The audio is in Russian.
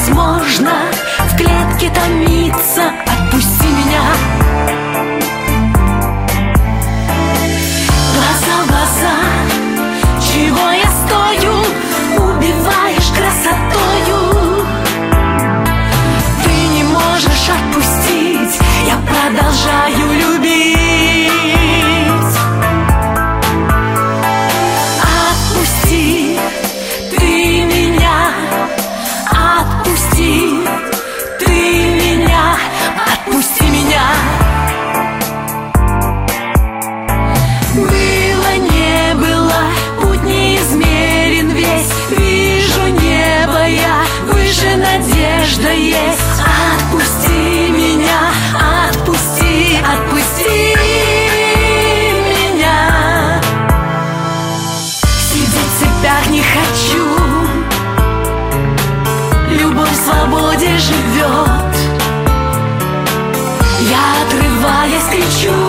невозможно в клетке томиться. Отпусти меня. Глаза в глаза, чего я стою, убиваешь красотою. Ты не можешь отпустить, я продолжаю любить. Отпусти ты меня, отпусти ты меня, отпусти меня. Было, не было, путь неизмерен весь. Вижу небо я, выше надежда есть. Отпусти меня, отпусти, отпусти меня. Сидеть в цепях не хочу, любовь в свободе живет. Я, отрываясь, кричу: